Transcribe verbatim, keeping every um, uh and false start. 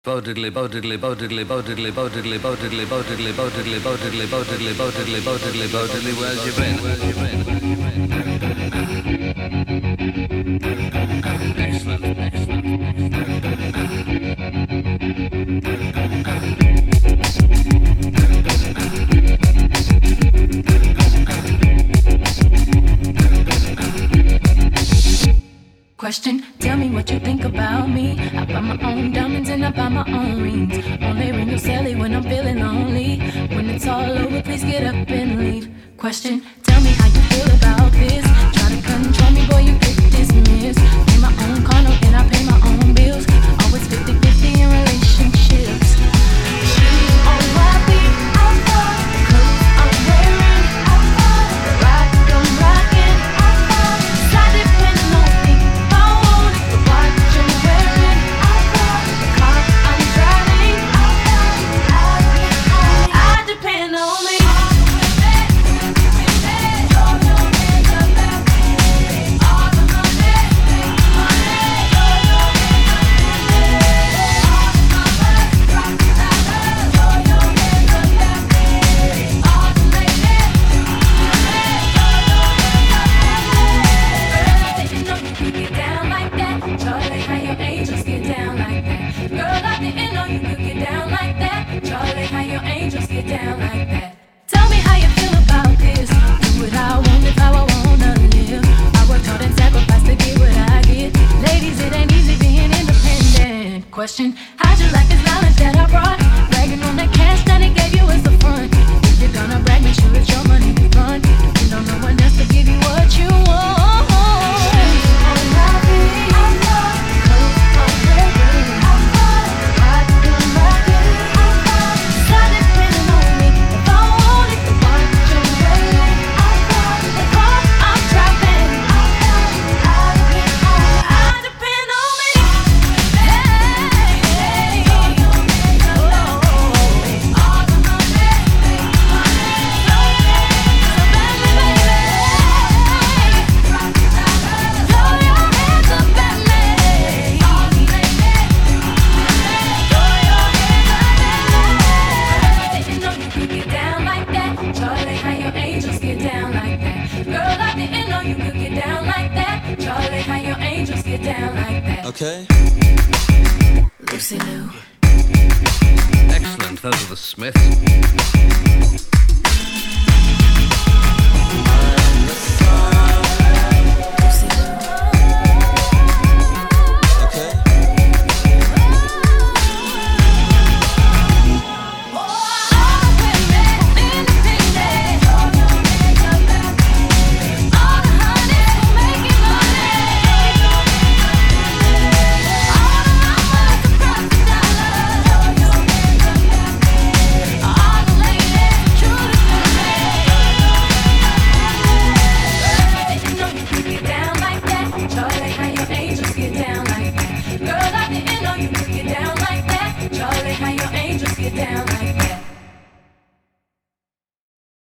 Bodily, bodily, bodily, bodily, bodily, bodily, bodily, bodily, bodily, bodily, bodily, bodily, bodily, where's your brain? Where's your brain? Excellent, excellent, Question, tell me what you think about me. I buy my own diamonds and I buy my own rings. Only ring your celly when I'm feeling lonely. When it's all over, please get up and leave. Question, tell me how you feel about this. Try to control me, boy, you get dismissed. Pay my own condo and I pay my own bills. Always fifty-fifty in relationships. On my feet, I'm far. Clothes I'm wearing, I'm far. The rock I'm rocking, I'm far. Slide depending on me. Question, how'd you like this knowledge that I brought? Bragging on that cash that it gave you is the fun. If you're gonna brag, make sure it's your money to run. You don't know one else to give you what you want. On my feet, I'm far. Clothes I'm wearing, I'm far. Rock I'm rocking, I'm far. Slide depending on me. If I want it, the watch I'm wearing, I'm far. The car I'm driving, I'm far. I depend on, I depend on me. Okay. Lucy Lou. Excellent. Those are the Smiths. Down